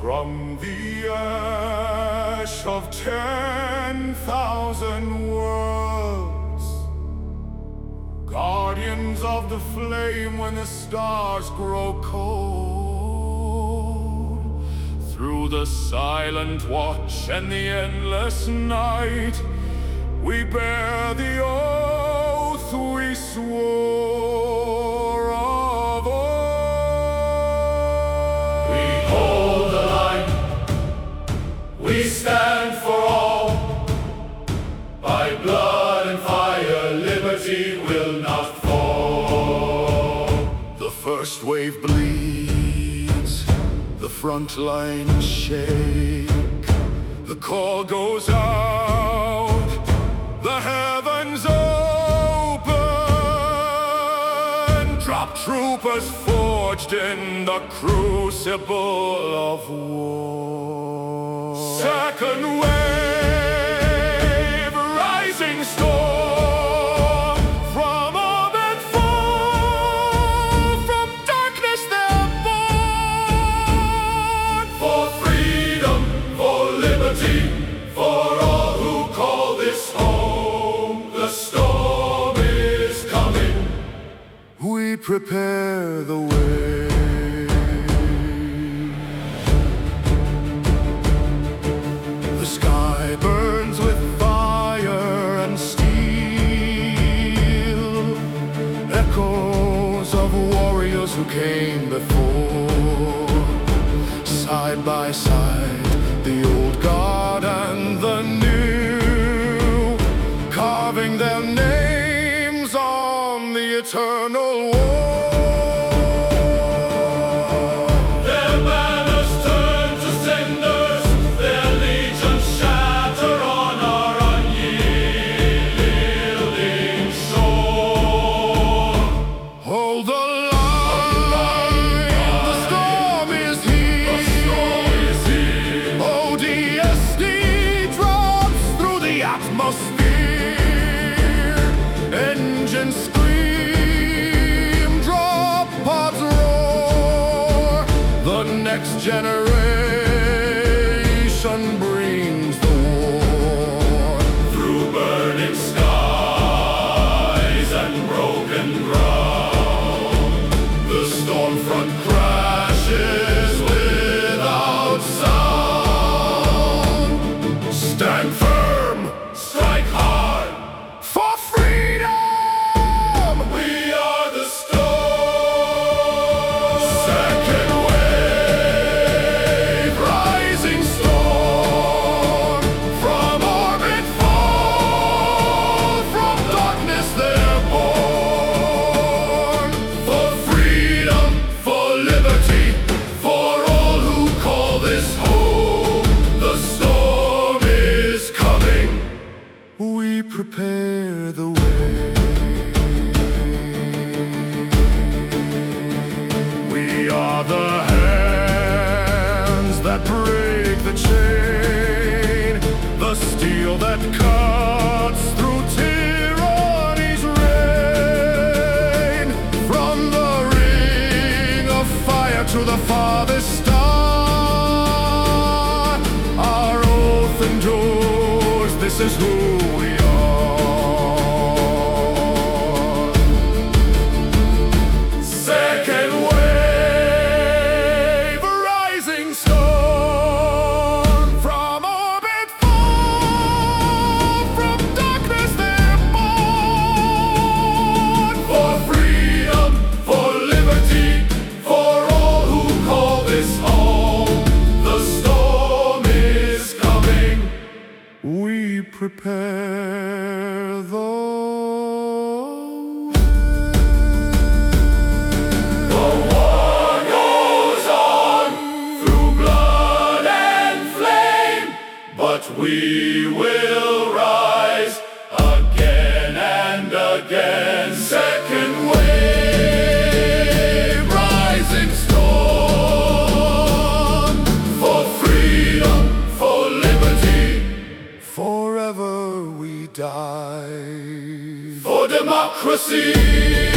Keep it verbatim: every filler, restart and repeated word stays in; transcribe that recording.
From the ash of ten thousand worlds, guardians of the flame when the stars grow cold, through the silent watch and the endless night, we bear the oath we swore of old. We hold the line, we stand for all. By blood and fire, liberty will not fall. The first wave bleeds, the front lines shake. The call goes out, the heavens open. Drop troopers forged in the crucible of war. Second wave, rising storm. From orb and fall, from darkness they're born. For freedom, for liberty, for all who call this home. The storm is coming, we prepare the way. The sky burns with fire and steel, echoes of warriors who came before. Side by side, the old guard and the new, carving their names on the eternal wall. Their banners turn to cinders, their legions shatter on our unyielding shore. Hold the line, the storm is here. O D S T drops through the atmosphere. Engines scream, drop pods roar. The next generation brings the war. Through burning skies and broken ground, the storm front crashes without sound. Stand firm, strike hard, for freedom! We are the storm. Second wave, rising storm. From orbit fall, from darkness they're born. For freedom, for liberty, for all who call this home. The storm is coming, we prepare the way. We are the hands that break the chain, the steel that cuts through tyranny's reign. From the ring of fire to the farthest star, our oath endures, this is who we are. Second wave, rising storm. From orbit fall, from darkness they're born. For freedom, for liberty, for all who call this home. The storm is coming, we prepare the way. The war goes on through blood and flame, but we will rise again and again. Second wave, rising storm. For freedom, for liberty, forever we die. For democracy.